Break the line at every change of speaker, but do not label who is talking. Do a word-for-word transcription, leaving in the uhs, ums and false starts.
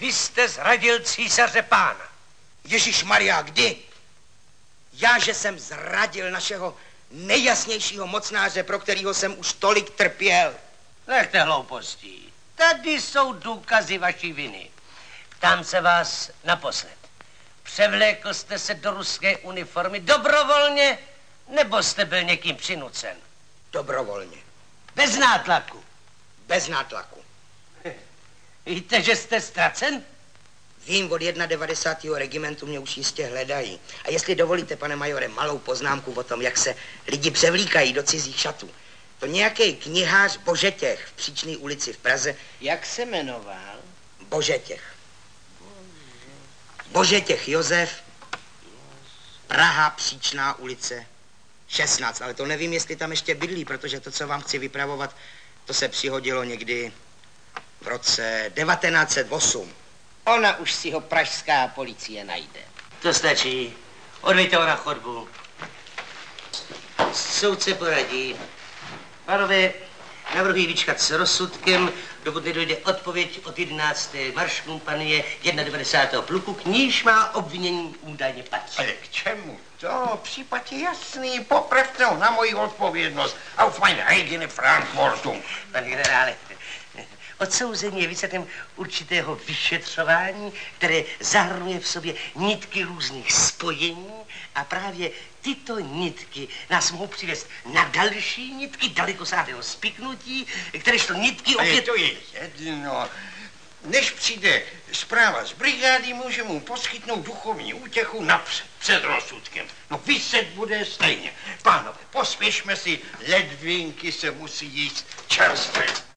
Vy jste zradil císaře pána.
Ježíš Maria, kdy? Já, že jsem zradil našeho nejjasnějšího mocnáře, pro kterého jsem už tolik trpěl.
Nechte hloupostí. Tady jsou důkazy vaší viny. Ptám se vás naposled. Převlékl jste se do ruské uniformy dobrovolně, nebo jste byl někým přinucen?
Dobrovolně.
Bez nátlaku?
Bez nátlaku.
Víte, že jste ztracen?
Vím, od devadesátého prvního regimentu mě už jistě hledají. A jestli dovolíte, pane majore, malou poznámku o tom, jak se lidi převlíkají do cizích šatů. To nějaký knihář Božetěch v Příčné ulici v Praze.
Jak se jmenoval?
Božetěch. Božetěch Josef, Praha, Příčná ulice, šestnáct. Ale to nevím, jestli tam ještě bydlí, protože to, co vám chci vypravovat, to se přihodilo někdy v roce devatenáct set osm.
Ona už si ho pražská policie najde. To stačí. Odvejte ho na chodbu. Soudce poradí. Pánové, navrhuji vyčkat s rozsudkem, dokud nedojde odpověď od jedenácté marškompanie devadesátého prvního pluku, k níž má obvinění údajně patří.
Ale k čemu? To případ je jasný. Popravte ho na moji odpovědnost. Auf mein eigene Verantwortung.
Pane generále, odsouzení je výsledkem určitého vyšetřování, které zahrnuje v sobě nitky různých spojení a právě tyto nitky nás mohou přivést na další nitky dalekosáhlého spiknutí, kteréžto nitky opět...
Ale to je jedno. Než přijde zpráva z brigády, může mu poskytnout duchovní útěchu napřed, před rozsudkem. No vyset bude stejně. Pánové, pospěšme si, ledvinky se musí jíst čerstvé.